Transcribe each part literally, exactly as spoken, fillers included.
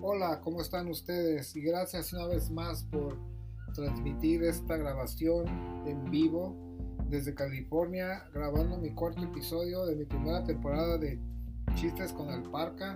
Hola, ¿cómo están ustedes? Y gracias una vez más por transmitir esta grabación en vivo desde California, grabando mi cuarto episodio de mi primera temporada de Chistes con el Parca.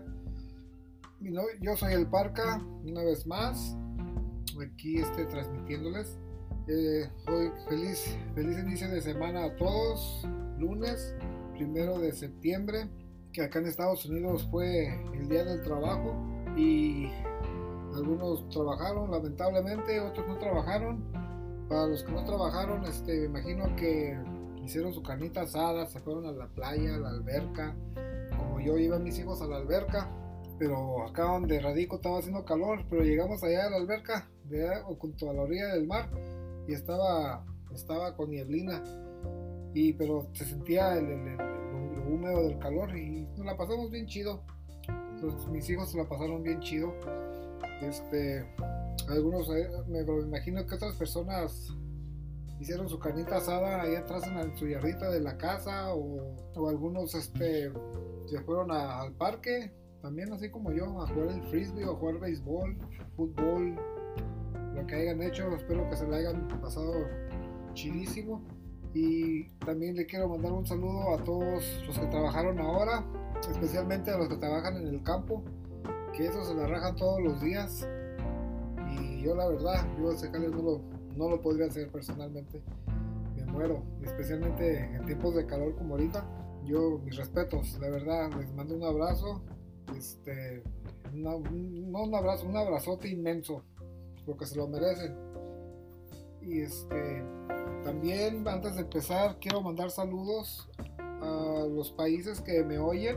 Yo soy el Parca, una vez más, aquí este, transmitiéndoles. Eh, hoy feliz, feliz inicio de semana a todos, lunes, primero de septiembre, que acá en Estados Unidos fue el día del trabajo. Y algunos trabajaron lamentablemente, otros no trabajaron. Para los que no trabajaron, este, me imagino que hicieron su carnita asada, se fueron a la playa, a la alberca, como yo iba a mis hijos a la alberca, pero acá donde radico estaba haciendo calor, pero llegamos allá a la alberca, ¿verdad? O junto a la orilla del mar, y estaba, estaba con nieblina, y, pero se sentía el, el, el, lo húmedo del calor y nos la pasamos bien chido. Entonces, mis hijos se la pasaron bien chido. Este, algunos, eh, me, me imagino que otras personas hicieron su carnita asada ahí atrás en, en su yardita de la casa, o, o algunos este, se fueron a, al parque, también así como yo, a jugar el frisbee o a jugar béisbol, fútbol, lo que hayan hecho. Espero que se la hayan pasado chidísimo. Y también le quiero mandar un saludo a todos los que trabajaron ahora, especialmente a los que trabajan en el campo, que eso se la rajan todos los días. Y yo la verdad, yo ese jale no lo, no lo podría hacer personalmente, me muero, especialmente en tiempos de calor como ahorita. Yo, mis respetos, la verdad, les mando un abrazo, este, una, un, no un abrazo, un abrazote inmenso, porque se lo merecen. Y este, también antes de empezar quiero mandar saludos a los países que me oyen,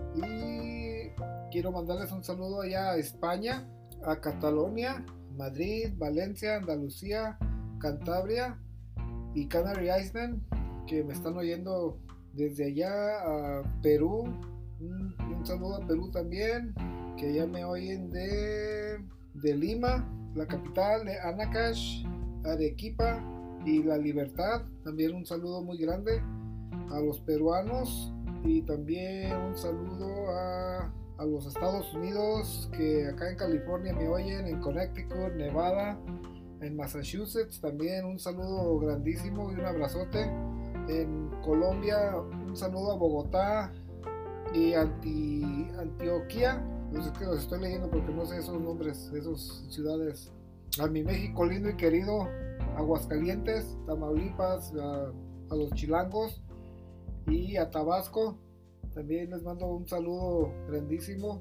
y quiero mandarles un saludo allá a España, a Cataluña, Madrid, Valencia, Andalucía, Cantabria y Canary Island, que me están oyendo desde allá, a Perú, un, un saludo a Perú también, que ya me oyen de, de Lima, la capital, de Ancash, Arequipa y La Libertad. También un saludo muy grande a los peruanos, y también un saludo a, a los Estados Unidos, que acá en California me oyen, en Connecticut, Nevada, en Massachusetts. También un saludo grandísimo y un abrazote. En Colombia un saludo a Bogotá y Anti, Antioquia, no sé, que los estoy leyendo porque no sé esos nombres de esas ciudades. A mi México lindo y querido, Aguascalientes, Tamaulipas, a, a los chilangos y a Tabasco, también les mando un saludo grandísimo.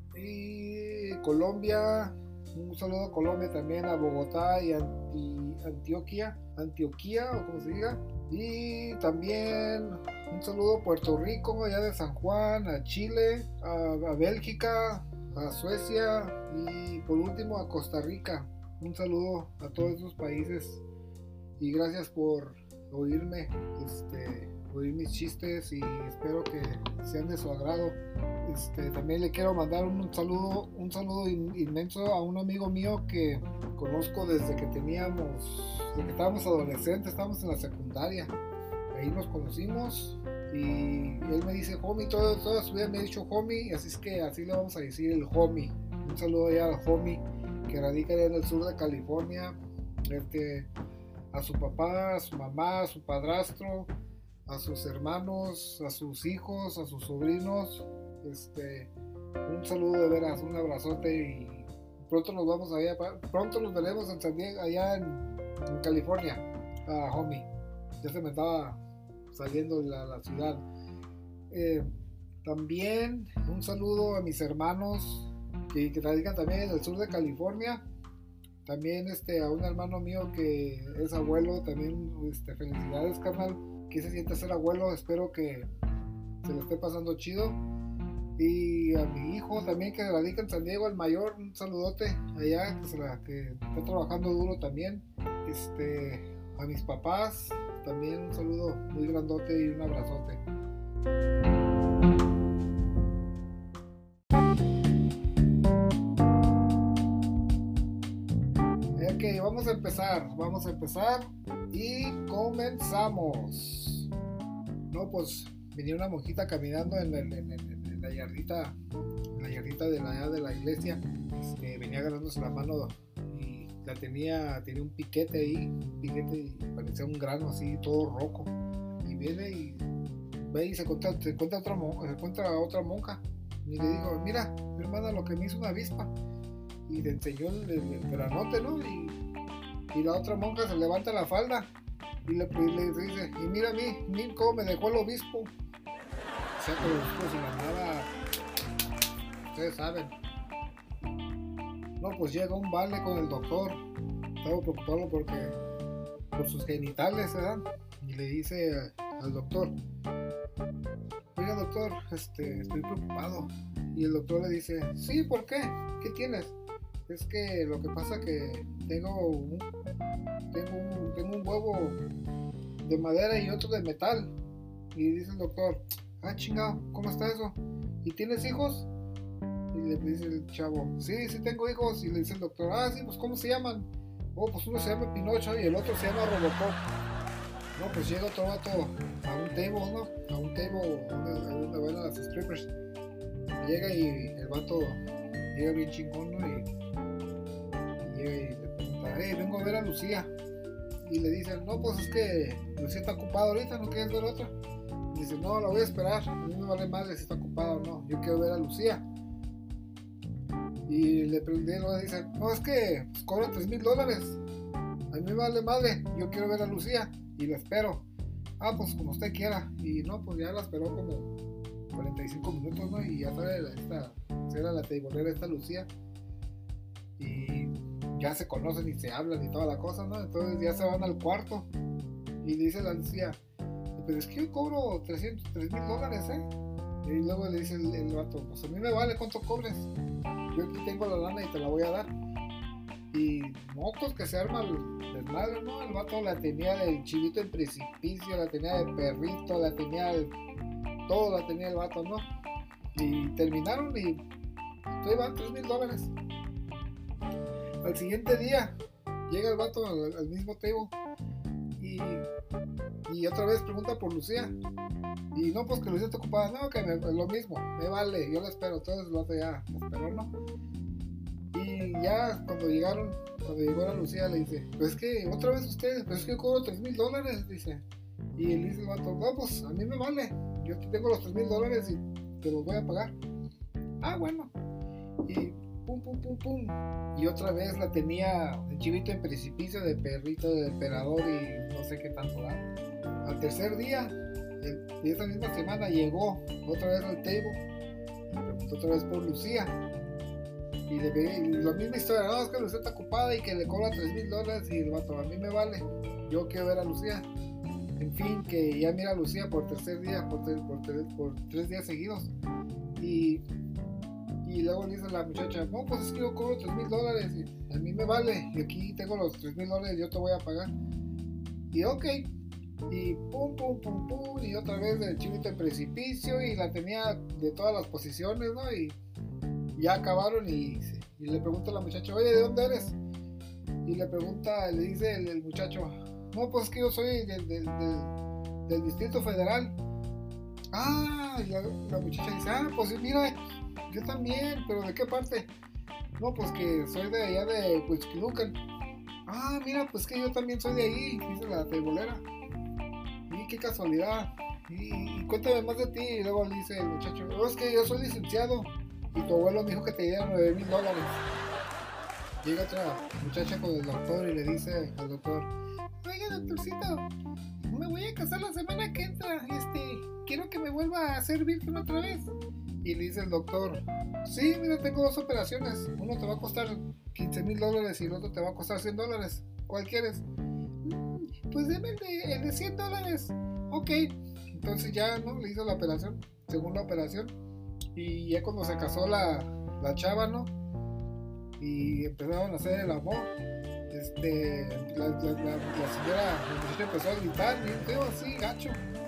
Y Colombia, un saludo a Colombia también, a Bogotá y Anti, Antioquia, Antioquia o como se diga. Y también un saludo a Puerto Rico, allá de San Juan, a Chile, a, a Bélgica, a Suecia y por último a Costa Rica. Un saludo a todos esos países y gracias por oírme, este, oír mis chistes, y espero que sean de su agrado. Este, también le quiero mandar un saludo, un saludo inmenso a un amigo mío que conozco desde que teníamos, desde que estábamos adolescentes, estábamos en la secundaria, ahí nos conocimos, y él me dice homie, todo, toda su vida me ha dicho homie, así es que así le vamos a decir, el homie. Un saludo ya al homie que radica en el sur de California, este, a su papá, a su mamá, a su padrastro, a sus hermanos, a sus hijos, a sus sobrinos. Este, un saludo de veras, un abrazote, y pronto nos vamos allá, pronto nos veremos en San Diego, allá en, en California. Ah, homie, ya se me estaba saliendo la, la ciudad. Eh, también un saludo a mis hermanos que, que radican también en el sur de California. También este, a un hermano mío que es abuelo, también este, felicidades, carnal. ¿Qué se siente ser abuelo? Espero que se lo esté pasando chido. Y a mi hijo también que radica en San Diego, el mayor, un saludote allá, que, se la, que está trabajando duro también. Este, a mis papás también un saludo muy grandote y un abrazote. Ok, vamos a empezar, vamos a empezar y comenzamos. No, pues venía una monjita caminando en, el, en, el, en la yardita, en la yardita de la, de la iglesia, este, venía agarrándose la mano y la tenía, tenía un piquete ahí, un piquete y parecía un grano así, todo rojo. Y viene y ve y se encuentra, se encuentra, otra, se encuentra a otra monja. Y le digo, mira, hermana, lo que me hizo una avispa. Y le enseñó el, el, el granote, ¿no? Y, y la otra monja se levanta la falda y le, y le dice, y mira a mí, mira cómo me dejó el obispo. O sea, que el obispo se llamaba, ustedes saben. No, pues llega un vale con el doctor. Estaba preocupado porque por sus genitales, ¿verdad? Y le dice al doctor, oiga doctor, este, estoy preocupado. Y el doctor le dice, sí, ¿por qué? ¿Qué tienes? Es que lo que pasa que tengo un, tengo un, tengo un huevo de madera y otro de metal. Y dice el doctor, ah, chingado, ¿cómo está eso? ¿Y tienes hijos? Y le dice el chavo, sí, sí tengo hijos. Y le dice el doctor, ah, sí, pues ¿cómo se llaman? Oh, pues uno se llama Pinocho y el otro se llama Robocop. No, pues llega otro vato a un table, ¿no? A un table donde, donde van las strippers. Llega y el vato llega bien chingón, ¿no? Y, y llega y le pregunta, hey, vengo a ver a Lucía. Y le dicen, no, pues es que Lucía está ocupada ahorita, ¿no quieres ver otra? Y dice, no, la voy a esperar, a mí me vale madre si está ocupada o no, yo quiero ver a Lucía. Y le pregunté, luego dice, no, es que pues, cobra tres mil dólares, a mí me vale madre, yo quiero ver a Lucía y la espero. Ah, pues como usted quiera. Y no, pues ya la esperó como cuarenta y cinco minutos, ¿no? Y ya sale esta, era la teibolera esta Lucía. Y ya se conocen y se hablan y toda la cosa, ¿no? Entonces ya se van al cuarto. Y dice la Lucía, pero es que yo cobro tres mil dólares, ¿eh? Y luego le dice el, el vato, pues a mí me vale cuánto cobres. Yo aquí tengo la lana y te la voy a dar. Y mocos que se arma el desmadre, ¿no? El vato la tenía del chivito en precipicio, la tenía de perrito, la tenía de... todo la tenía el vato, ¿no? Y terminaron y entonces van tres mil dólares. Al siguiente día llega el vato al, al mismo table y, y otra vez pregunta por Lucía. Y no, pues que Lucía está ocupada. No, que me, lo mismo, me vale, yo la espero. Entonces el vato ya la esperó, ¿no? Y ya cuando llegaron, cuando llegó la Lucía le dice, pues es que otra vez ustedes, pues es que yo cobro tres mil dólares, dice. Y él dice el vato, no, pues a mí me vale, yo aquí tengo los tres mil dólares y te los voy a pagar. Ah, bueno. Y pum, pum, pum, pum. Y otra vez la tenía el chivito en precipicio, de perrito, de emperador y no sé qué tanto da. Al tercer día, el, de esa misma semana, llegó otra vez al table y preguntó otra vez por Lucía. Y, le, y la misma historia, no, es que Lucía está ocupada y que le cobra tres mil dólares y el vato, a mí me vale, yo quiero ver a Lucía. En fin, que ya mira a Lucía por tercer día, por, ter, por, ter, por tres días seguidos. Y, y luego le dice a la muchacha, no, pues es que yo cobro tres mil dólares y a mí me vale, y aquí tengo los tres mil dólares, yo te voy a pagar. Y ok, y pum, pum, pum, pum, y otra vez el chivito en precipicio y la tenía de todas las posiciones, ¿no? Y ya acabaron y, y le pregunta a la muchacha, oye, ¿de dónde eres? Y le pregunta, le dice el, el muchacho, no, pues es que yo soy del, del, del, del Distrito Federal. Ah, y la, la muchacha dice, ah, pues mira, yo también, pero ¿de qué parte? No, pues que soy de allá de Huixquilucan. Ah, mira, pues que yo también soy de ahí, dice la teibolera. Y qué casualidad. Y, y cuéntame más de ti. Y luego le dice el muchacho, no, es que yo soy licenciado y tu abuelo me dijo que te dieran nueve mil dólares. Llega otra muchacha con el doctor y le dice al doctor, oiga, doctorcito, me voy a casar la semana que entra, este, quiero que me vuelva a hacer virgen otra vez. Y le dice el doctor, sí, mira, tengo dos operaciones, uno te va a costar quince mil dólares y el otro te va a costar cien dólares, ¿cuál quieres? Mm, pues deme el de, el de cien dólares. Ok, entonces ya, ¿no? Le hizo la operación, según la operación, y ya cuando se casó la, la chava, ¿no? Y empezaron a hacer el amor. Este, la, la, la, la señora, la muchacha empezó a gritar, bien feo, así, gacho.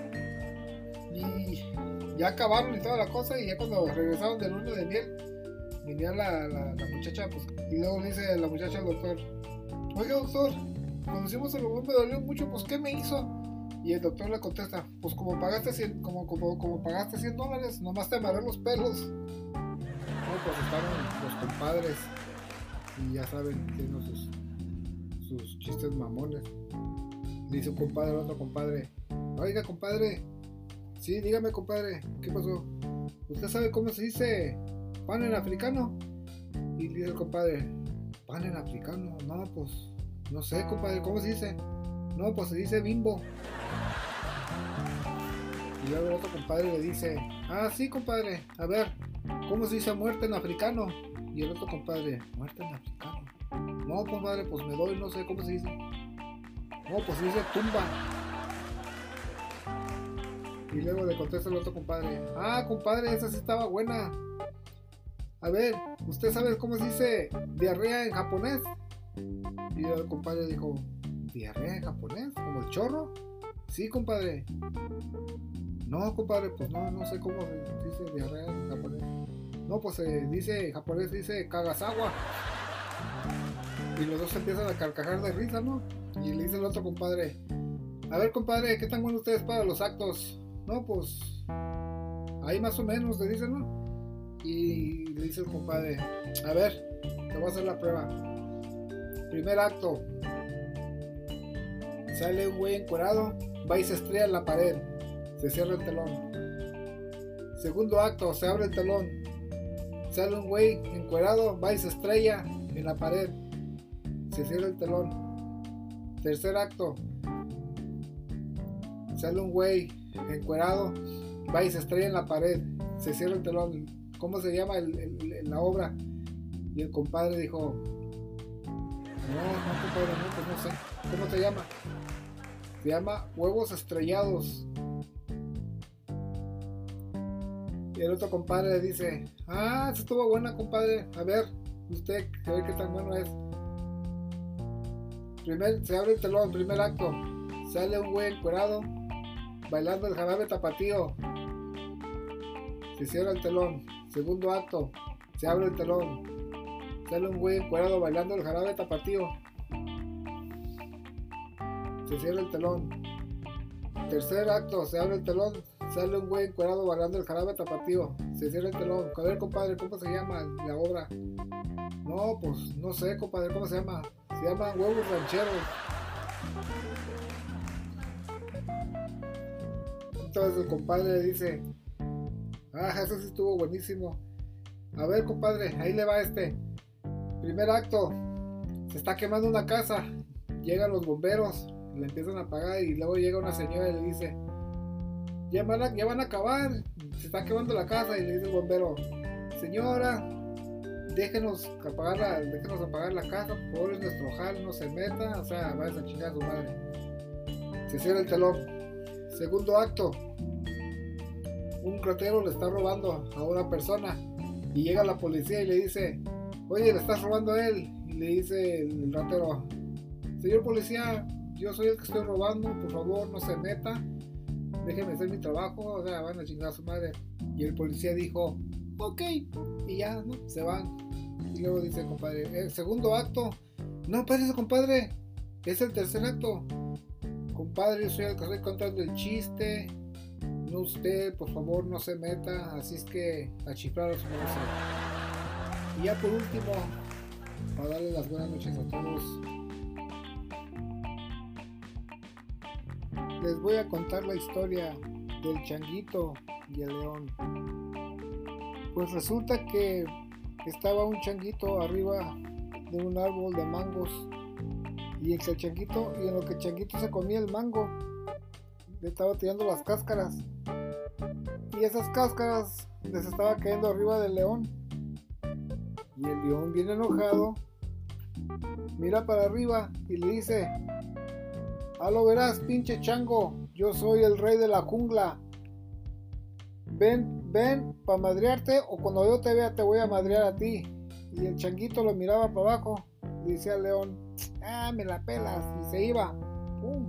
Y ya acabaron y toda la cosa, y ya cuando regresaron del luna de miel, venía la, la, la muchacha, pues, y luego le dice la muchacha al doctor, oiga doctor, cuando hicimos el amor me dolió mucho, pues ¿qué me hizo? Y el doctor le contesta, pues como pagaste cien, como, como, como pagaste cien dólares, nomás te amarré los pelos. pues estaban los compadres y ya saben, tienen sus, sus chistes mamones. Le dice un compadre al otro compadre: oiga, compadre, sí, dígame, compadre, ¿qué pasó? ¿Usted sabe cómo se dice pan en africano? Y dice el compadre: pan en africano, no, pues no sé, compadre, ¿cómo se dice? No, pues se dice bimbo. Y luego el otro compadre le dice: ah, sí, compadre, a ver, ¿cómo se dice muerte en africano? Y el otro compadre: muerte en africano. No, compadre, pues me doy, no sé cómo se dice. No, pues se dice tumba. Y luego le contesta el otro compadre: ah, compadre, esa sí estaba buena. A ver, ¿usted sabe cómo se dice diarrea en japonés? Y el compadre dijo: ¿diarrea en japonés? ¿Como el chorro? Sí, compadre. No, compadre, pues no, no sé cómo se dice diarrea en japonés. No, pues se eh, dice, en japonés dice Kagasawa. Y los dos empiezan a carcajar de risa, ¿no? Y le dice el otro compadre: a ver, compadre, ¿qué tan bueno ustedes para los actos? No, pues ahí más o menos, le dicen, ¿no? Y le dice el compadre: a ver, te voy a hacer la prueba. Primer acto, sale un güey encuerado, va y se estrella en la pared, se cierra el telón. Segundo acto, se abre el telón, sale un güey encuerado, va y se estrella en la pared, se cierra el telón. Tercer acto, sale un güey encuerado, va y se estrella en la pared, se cierra el telón. ¿Cómo se llama el, el, la obra? Y el compadre dijo: no, no, compadre, no, pues no sé. ¿Cómo se llama? Se llama Huevos Estrellados. Y el otro compadre le dice: ah, eso estuvo buena, compadre. A ver, usted, a ver qué tan bueno es. Primer, se abre el telón, primer acto. Sale un güey encuerado bailando el jarabe tapatío. Se cierra el telón. Segundo acto, se abre el telón. Sale un güey encuerado bailando el jarabe tapatío. Se cierra el telón. Tercer acto, se abre el telón. Sale un güey encuerado bailando el jarabe tapatío. Se cierra el telón. A ver, compadre, ¿cómo se llama la obra? No, pues no sé, compadre, ¿cómo se llama? Se llama Huevos Rancheros. Entonces el compadre le dice: ah, eso sí estuvo buenísimo. A ver, compadre, ahí le va este. Primer acto, se está quemando una casa. Llegan los bomberos, le empiezan a apagar y luego llega una señora y le dice: ya van a, ya van a acabar, se está quemando la casa. Y le dice el bombero: señora, déjenos apagar la, déjenos apagar la casa, por favor, es nuestro jal, no se meta, o sea, vaya a chingar a su madre. Se cierra el telón. Segundo acto, un ratero le está robando a una persona y llega la policía y le dice: oye, le estás robando a él. Y le dice el ratero: señor policía, yo soy el que estoy robando, por favor no se meta, déjeme hacer mi trabajo, o sea, van a chingar a su madre. Y el policía dijo: ok, y ya, ¿no? Se van. Y luego dice el compadre: el segundo acto. No, espérese, compadre, es el tercer acto. Compadre, yo soy el que estoy contando el chiste, no usted, por favor no se meta, así es que a chiflar a su madre. Y ya por último, para darle las buenas noches a todos, les voy a contar la historia del changuito y el león. Pues resulta que estaba un changuito arriba de un árbol de mangos, y en que el changuito, y en lo que el changuito se comía el mango, le estaba tirando las cáscaras, y esas cáscaras les estaba cayendo arriba del león. Y el león, bien enojado, mira para arriba y le dice: ah, lo verás, pinche chango, yo soy el rey de la jungla. Ven, ven para madrearte, o cuando yo te vea te voy a madrear a ti. Y el changuito lo miraba para abajo y decía al león: ah, me la pelas, y se iba. ¡Pum!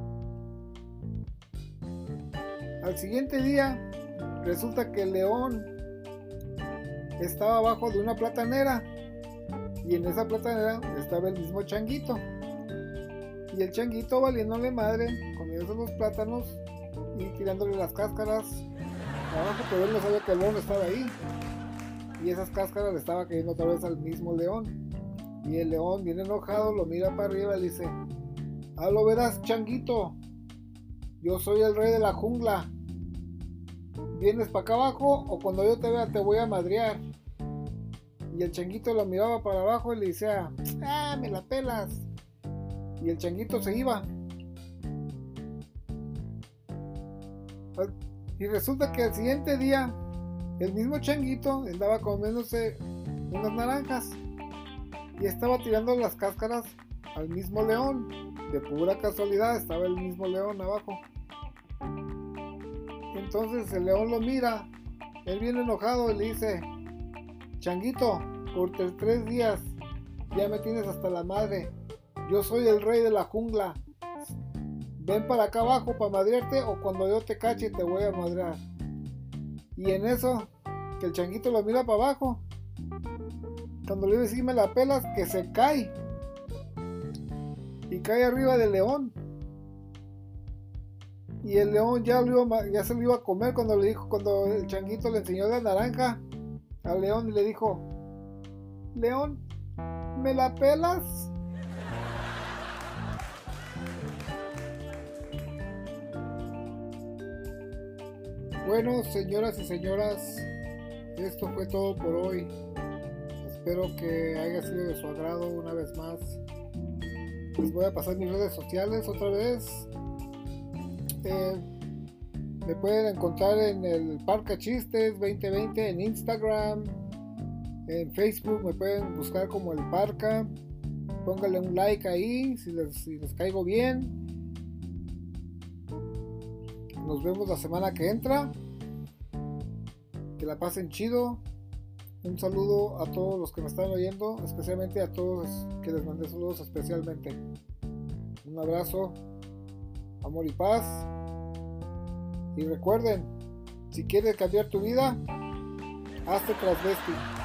Al siguiente día, resulta que el león estaba abajo de una platanera, y en esa platanera estaba el mismo changuito. Y el changuito, valiéndole madre, comiéndose los plátanos y tirándole las cáscaras abajo, pero él no sabía que el león estaba ahí. y esas cáscaras le estaba cayendo otra vez al mismo león. Y el león, bien enojado, lo mira para arriba y le dice: ah, lo verás, changuito, yo soy el rey de la jungla. ¿Vienes para acá abajo o cuando yo te vea te voy a madrear? Y el changuito lo miraba para abajo y le decía: ah, me la pelas. Y el changuito se iba. Y resulta que al siguiente día el mismo changuito andaba comiéndose unas naranjas y estaba tirando las cáscaras al mismo león. De pura casualidad estaba el mismo león abajo. Entonces el león lo mira, él viene enojado y le dice: changuito, por tres días ya me tienes hasta la madre. Yo soy el rey de la jungla. Ven para acá abajo para madrearte o cuando yo te cache te voy a madrear. Y en eso, que el changuito lo mira para abajo. Cuando le dice: me la pelas, que se cae. Y cae arriba del león. Y el león ya, lo iba, ya se lo iba a comer cuando le dijo, cuando el changuito le enseñó la naranja al león y le dijo: león, ¿me la pelas? Bueno, señoras y señoras, esto fue todo por hoy. Espero que haya sido de su agrado una vez más. Les voy a pasar mis redes sociales otra vez. Eh, me pueden encontrar en el Parca Chistes veinte veinte en Instagram. En Facebook me pueden buscar como el Parca. Pónganle un like ahí si les, si les caigo bien. Nos vemos la semana que entra. Que la pasen chido. Un saludo a todos los que me están oyendo, especialmente a todos que les mandé saludos especialmente. Un abrazo, amor y paz. Y recuerden, si quieres cambiar tu vida, hazte transvesti.